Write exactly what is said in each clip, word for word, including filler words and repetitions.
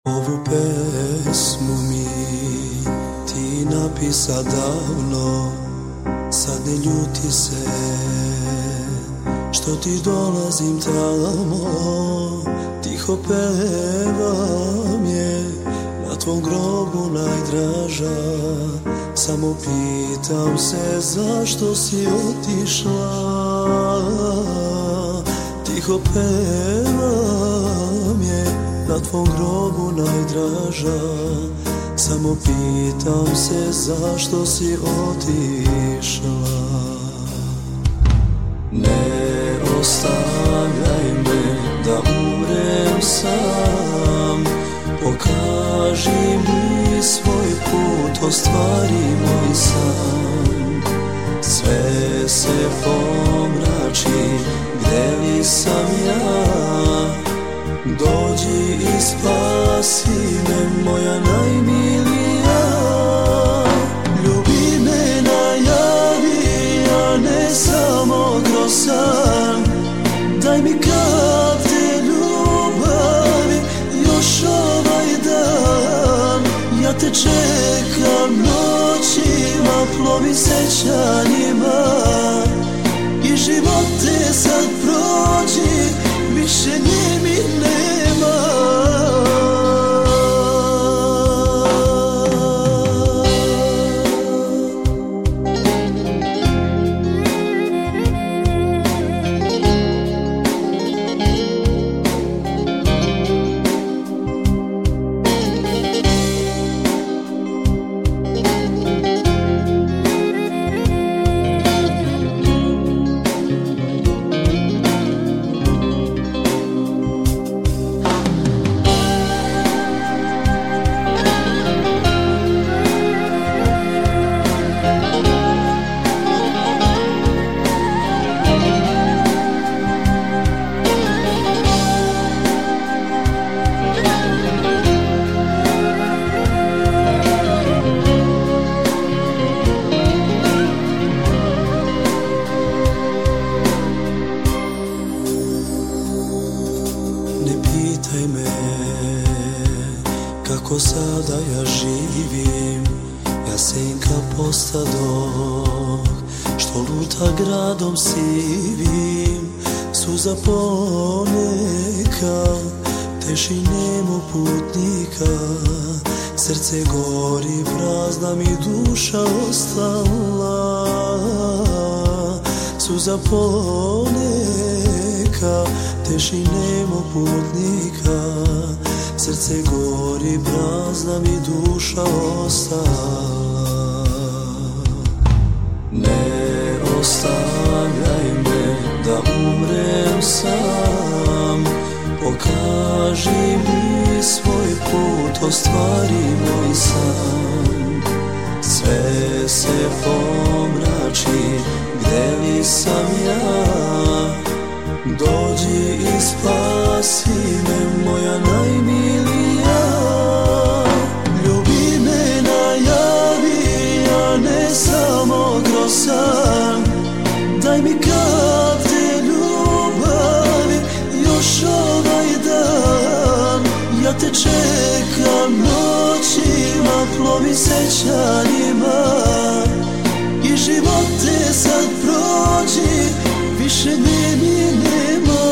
Ovu pesmu mi ti napisa davno, sad ne ljuti se što ti dolazim tamo. Tiho pevam je na tvom grobu najdraža, samo pitam se zašto si otišla. Tiho pevam je na tvom grobu najdraža, samo pitam se zašto si otišla. Ne ostavljaj me da umrem sam, pokaži mi svoj put, ostvari moj san. Sve se pomrači, gde li sam ja? Dođi i spasi me, moja najmilija. Ljubi me, najavi, a ne samo grosan. Daj mi kap te ljubavi, još ovaj dan. Ja te čekam noćima, plovim sećanjima. I život te sad prođi, više nje mi nema. Pitaj me kako sada ja živim, ja senka postadoh što luta gradom sivim. Suza ponekad teši nemo putnika, srce gori, prazna mi duša ostala. Suza ponekad teši nemo putnika, srce gori, prazna mi duša ostala. Ne ostavljaj me da umrem sam, pokaži mi svoj put, ostvari moj san. Sve se pomrači, gde li sam ja? Dođi i spasi me, moja najmilija. Ljubi me, najavi, a ne samo grosan. Daj mi kap te ljubavi, još ovaj dan. Ja te čekam noćima, plovim sećanjima. I život te sad prođi, više nje mi nema.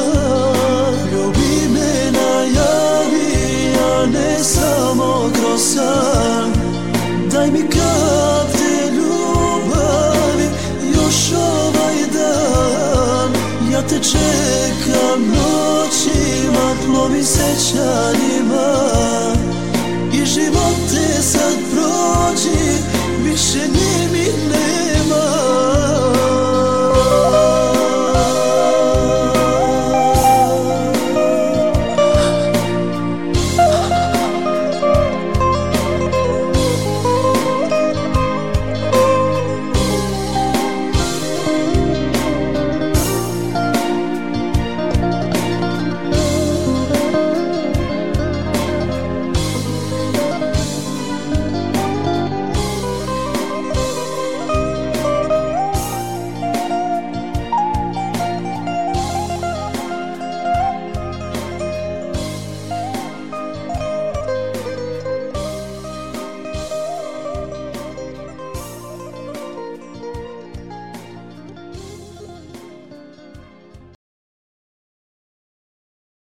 Ljubi me, najavi, a ne samo grosan. Daj mi kap te ljubavi, još ovaj dan. Ja te čekam noćima, plovim sećanjima.